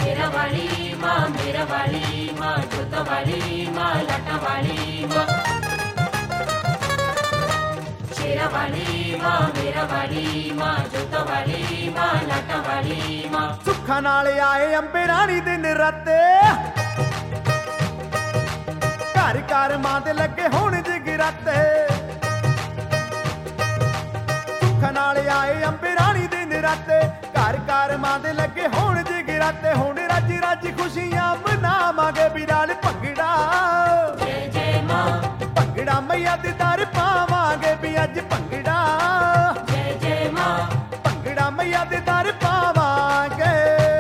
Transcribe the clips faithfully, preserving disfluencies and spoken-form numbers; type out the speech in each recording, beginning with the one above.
शेरा वाली माँ मेरा वाली माँ जोता वाली माँ लाटा वाली माँ शेरा वाली माँ मेरा वाली माँ जोता वाली माँ लाटा वाली माँ सुखा नाल आए अंबे रानी दे नराते घर घर मां दे लगे होण जगराते सुखा नाल आए अंबे रानी दे नराते घर घर मां दे लगे होण जगराते हुण रज रज खुशियां मनावांगे भी नाल भंगड़ा जय जय माँ भंगड़ा मैया दे दर पावांगे भी अज भंगड़ा जय जय माँ भंगड़ा मैया दे दर पावांगे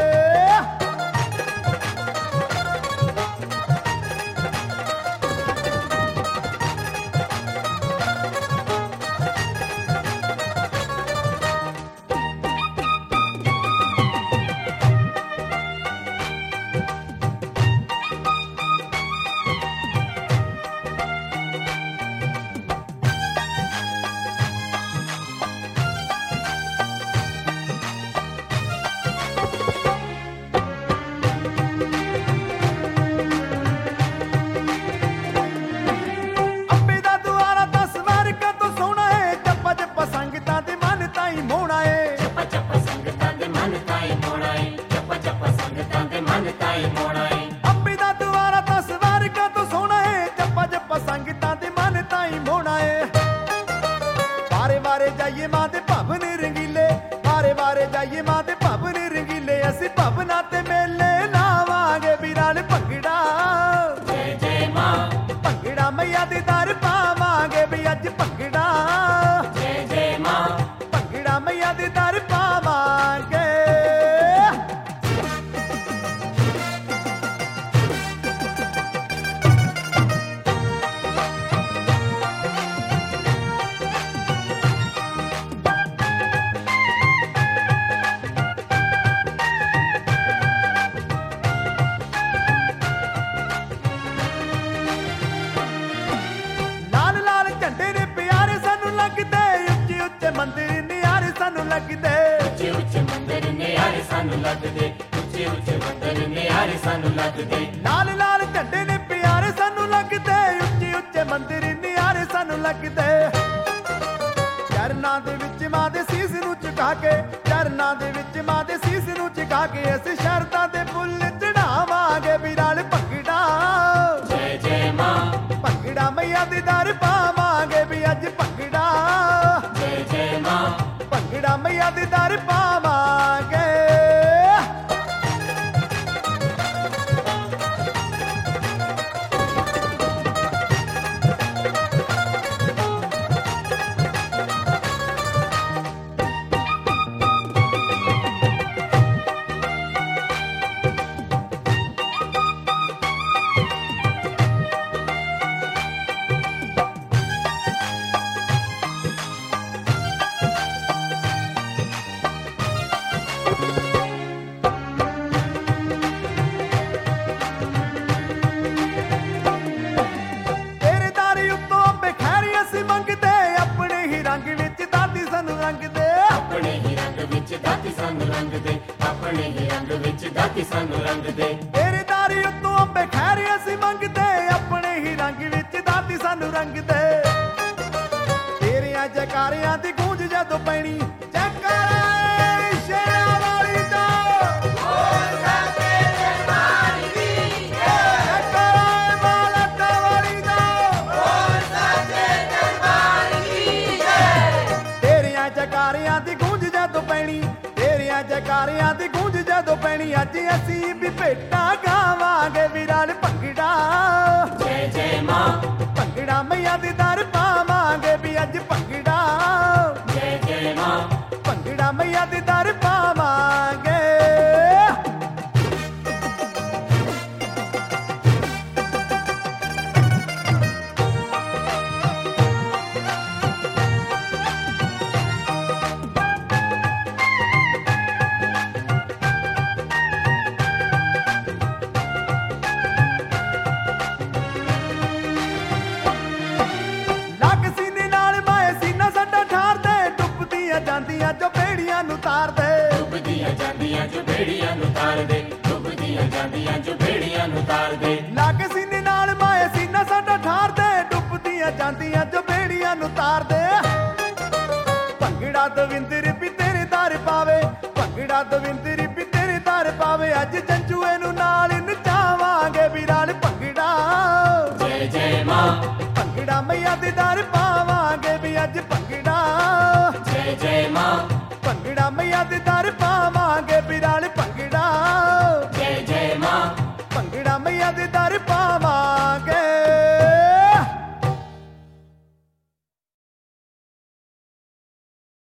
जाइए मां दे भवन रंगीले वारे वारे जाइए मां दे भवन रंगीले असी भवना ते मेले लावांगे बीराल भंगड़ा जय जय माँ भंगड़ा मैया दे दर पावांगे भी अज भंगड़ा जय जय माँ भंगड़ा मैया दे दर पावांगे मंदिर नियारे सानू लगदे ऊंचे ऊंचे मंदिर नियारे सानू लगदे ऊंचे ऊंचे मंदिर नियारे सानू लगदे लाल लाल झंडे ने प्यारे सानू लगदे ऊंचे ऊंचे मंदिर नियारे सानू लगदे चरना दे विच मां दे सीस नू झुका के चरना दे विच मां दे सीस नू झुका के असीं शरतां दे फुੱਲ चढ़ावांगे बीराल भंगड़ा जय जय माँ भंगड़ा मैया दे दर पावांगे भी अज भंगड़ा जय जय माँ भंगड़ा मैया दे दर पावांगे अपने ही रंग विच दाती सानू रंग दे तेरे दारी उत्तों अंबे खैरी असी मंगदे अपने ही रंग विच दाती सानू रंग दे तेरियां जयकारियां दी गूंज जदों पैणी जयकारा शेरा वाली दा बोल सके दरबार दी जयकारा मालका वाली दा बोल सके दरबार दी तेरियां जयकारियां दी गूंज जदों पैणी जयकारियां दी गूंज जदों पैणी अज असीं भी भेटां गावांगे बीराल भंगड़ा जय जय माँ भंगड़ा मैया दे दर पावांगे भी अज भंगड़ा जय जय माँ भंगड़ा मैया दे दर पावांगे ਡੁੱਬਦੀਆਂ ਜਾਂਦੀਆਂ ਚੁਬੇੜੀਆਂ ਨੂੰ ਤਾਰਦੇ। ਲਾ ਕੇ ਸੀਨੇ ਨਾਲ ਮਾਏ ਸੀਨਾ ਸਾਡਾ ਠਾਰਦੇ, ਡੁੱਬਦੀਆਂ ਜਾਂਦੀਆਂ ਚੁਬੇੜੀਆਂ ਨੂੰ ਤਾਰਦੇ। ਭੰਗੜਾ ਦਵਿੰਦਰ ਵੀ ਤੇਰੇ ਦਰ ਪਾਵੇ, ਭੰਗੜਾ ਦਵਿੰਦਰ ਵੀ ਤੇਰੇ ਦਰ ਪਾਵੇ। ਅੱਜ ਜੰਜੂਏ ਨੂੰ ਨਾਲ ਨਚਾਵਾਂਗੇ ਵੀਰਾਲ ਭੰਗੜਾ। ਜੈ ਜੈ ਮਾਂ ਭੰਗੜਾ ਮਈਆ ਦੇ ਦਰ ਪਾਵਾਂਗੇ ਵੀ ਅੱਜ ਭੰਗੜਾ। ਜੈ ਜੈ ਮਾਂ ਭੰਗੜਾ ਮਈਆ ਦੇ ਦਰ ਪਾਵਾਂਗੇ ਵੀਰਾਲ